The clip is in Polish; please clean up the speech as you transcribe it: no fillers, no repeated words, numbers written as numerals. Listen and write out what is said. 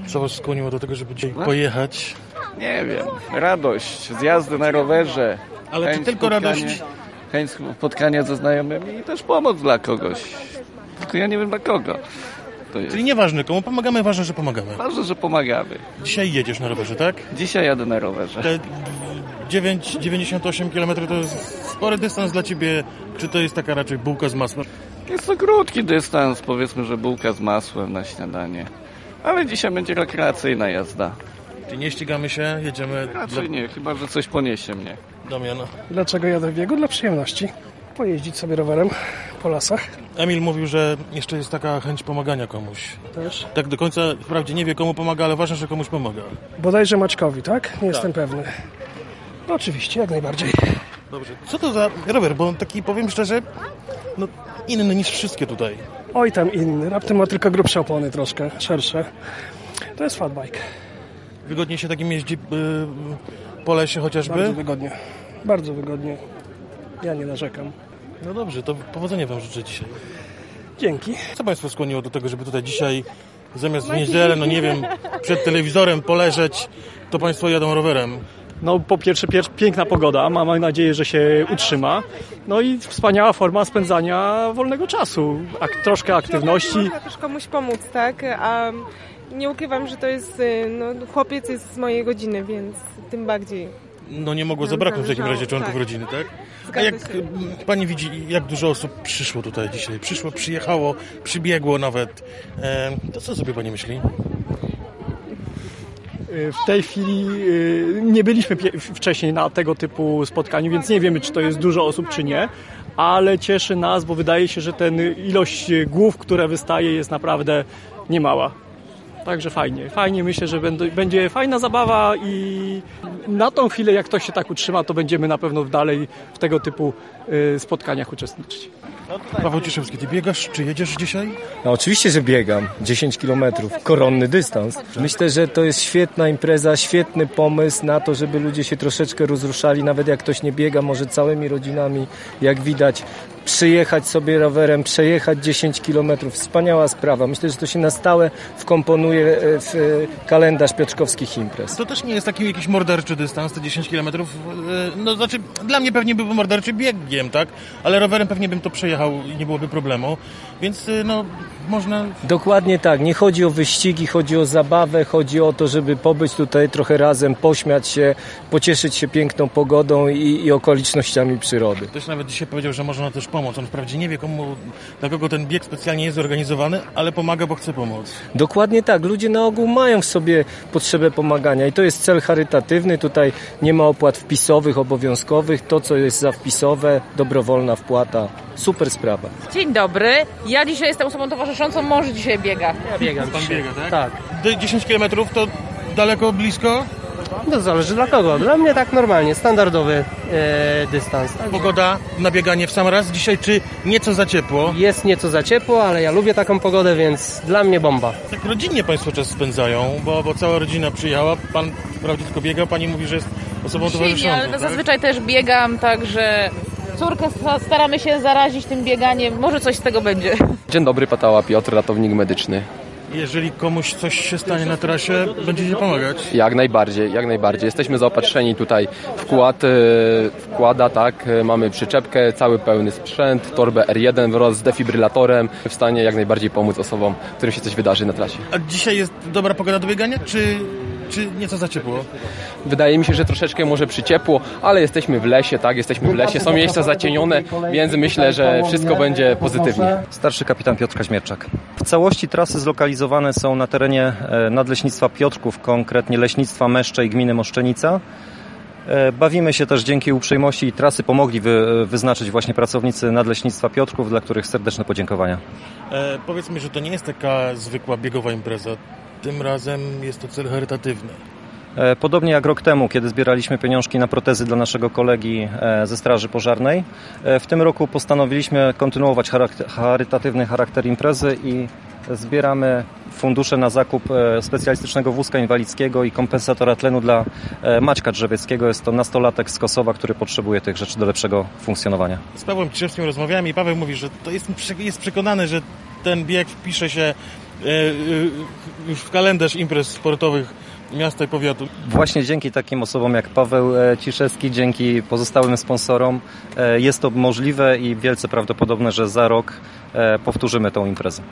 Co was skłoniło do tego, żeby dzisiaj pojechać? Nie wiem, radość z jazdy na rowerze. Ale czy tylko radość? Chęć spotkania ze znajomymi i też pomoc dla kogoś. Tylko ja nie wiem dla kogo. Czyli nieważne komu pomagamy, ważne, że pomagamy. Ważne, że pomagamy. Dzisiaj jedziesz na rowerze, tak? Dzisiaj jadę na rowerze. Te 98 km to jest spory dystans dla ciebie, czy to jest taka raczej bułka z masłem? Jest to krótki dystans, powiedzmy, że bułka z masłem na śniadanie. Ale dzisiaj będzie rekreacyjna jazda. Czyli nie ścigamy się, jedziemy... Raczej nie, chyba że coś poniesie mnie. Damian. Dlaczego jadę w biegu? Dla przyjemności. Pojeździć sobie rowerem po lasach. Emil mówił, że jeszcze jest taka chęć pomagania komuś. Też. Tak do końca wprawdzie nie wie komu pomaga, ale ważne, że komuś pomaga. Bodajże Maćkowi, tak? Nie jestem pewny. No oczywiście, jak najbardziej. Dobrze. Co to za rower? Bo on taki, powiem szczerze, no inny niż wszystkie tutaj. Oj, tam inny. Raptem ma tylko grubsze opony troszkę, szersze. To jest fatbike. Wygodnie się takim jeździ po lesie chociażby? Bardzo wygodnie. Bardzo wygodnie. Ja nie narzekam. No dobrze, to powodzenia wam życzę dzisiaj. Dzięki. Co państwa skłoniło do tego, żeby tutaj dzisiaj zamiast w niedzielę, no nie wiem, przed telewizorem poleżeć, to państwo jadą rowerem? No po pierwsze piękna pogoda, mamy nadzieję, że się utrzyma. No i wspaniała forma spędzania wolnego czasu, troszkę aktywności. Można też komuś pomóc, tak? A nie ukrywam, że to jest, chłopiec jest z mojej rodziny, więc tym bardziej. No nie mogło zabraknąć w takim razie członków rodziny, tak? A jak pani widzi, jak dużo osób przyszło tutaj dzisiaj? Przyjechało, przybiegło nawet. To co sobie pani myśli? W tej chwili nie byliśmy wcześniej na tego typu spotkaniu, więc nie wiemy, czy to jest dużo osób, czy nie, ale cieszy nas, bo wydaje się, że ten ilość głów, które wystaje, jest naprawdę niemała. Także fajnie, myślę, że będzie fajna zabawa i na tą chwilę, jak to się tak utrzyma, to będziemy na pewno dalej w tego typu spotkaniach uczestniczyć. Paweł Cieszewski, ty biegasz, czy jedziesz dzisiaj? No oczywiście, że biegam. 10 kilometrów, koronny dystans. Myślę, że to jest świetna impreza, świetny pomysł na to, żeby ludzie się troszeczkę rozruszali, nawet jak ktoś nie biega, może całymi rodzinami, jak widać, przyjechać sobie rowerem, przejechać 10 kilometrów. Wspaniała sprawa. Myślę, że to się na stałe wkomponuje w kalendarz piotrkowskich imprez. To też nie jest taki jakiś morderczy dystans, te 10 kilometrów. No znaczy, dla mnie pewnie byłby morderczy biegiem, tak? Ale rowerem pewnie bym to przejechał i nie byłoby problemu. Więc można... Dokładnie tak. Nie chodzi o wyścigi, chodzi o zabawę, chodzi o to, żeby pobyć tutaj trochę razem, pośmiać się, pocieszyć się piękną pogodą i okolicznościami przyrody. Ktoś nawet dzisiaj powiedział, że można też pomóc. On wprawdzie nie wie, dla kogo ten bieg specjalnie jest zorganizowany, ale pomaga, bo chce pomóc. Dokładnie tak. Ludzie na ogół mają w sobie potrzebę pomagania i to jest cel charytatywny. Tutaj nie ma opłat wpisowych, obowiązkowych. To, co jest zawpisowe, dobrowolna wpłata. Super sprawa. Dzień dobry. Ja dzisiaj jestem osobą towarzyszącą, mąż dzisiaj biega. Ja biegam. Pan biega, tak? Tak. 10 km to daleko, blisko? No zależy dla kogo. Dla mnie tak normalnie, standardowy dystans. Pogoda na bieganie w sam raz dzisiaj, czy nieco za ciepło? Jest nieco za ciepło, ale ja lubię taką pogodę, więc dla mnie bomba. Tak rodzinnie państwo czas spędzają, bo cała rodzina przyjechała, pan wprawdzie tylko biega, pani mówi, że jest osobą towarzyszącą. Ale tak? zazwyczaj też biegam, także córkę staramy się zarazić tym bieganiem. Może coś z tego będzie. Dzień dobry, Patała Piotr, ratownik medyczny. Jeżeli komuś coś się stanie na trasie, będziecie pomagać? Jak najbardziej. Jesteśmy zaopatrzeni tutaj wkłada, tak, mamy przyczepkę, cały pełny sprzęt, torbę R1 wraz z defibrylatorem, w stanie jak najbardziej pomóc osobom, którym się coś wydarzy na trasie. A dzisiaj jest dobra pogoda do biegania, czy nieco za ciepło? Wydaje mi się, że troszeczkę może przyciepło, ale jesteśmy w lesie, tak, są miejsca zacienione, więc myślę, że wszystko będzie pozytywnie. Starszy kapitan Piotr Kaźmierczak. W całości trasy zlokalizowane są na terenie Nadleśnictwa Piotrków, konkretnie Leśnictwa Meszcze i gminy Moszczenica. Bawimy się też dzięki uprzejmości i trasy pomogli wyznaczyć właśnie pracownicy Nadleśnictwa Piotrków, dla których serdeczne podziękowania. Powiedz mi, że to nie jest taka zwykła biegowa impreza. Tym razem jest to cel charytatywny. Podobnie jak rok temu, kiedy zbieraliśmy pieniążki na protezy dla naszego kolegi ze Straży Pożarnej, w tym roku postanowiliśmy kontynuować charytatywny charakter imprezy i zbieramy fundusze na zakup specjalistycznego wózka inwalidzkiego i kompensatora tlenu dla Maćka Drzewieckiego. Jest to nastolatek z Kosowa, który potrzebuje tych rzeczy do lepszego funkcjonowania. Z Pawłem Cieszewskim rozmawiałem i Paweł mówi, że to jest przekonany, że ten bieg wpisze się już w kalendarz imprez sportowych miasta i powiatu. Właśnie dzięki takim osobom jak Paweł Ciszewski, dzięki pozostałym sponsorom jest to możliwe i wielce prawdopodobne, że za rok powtórzymy tą imprezę.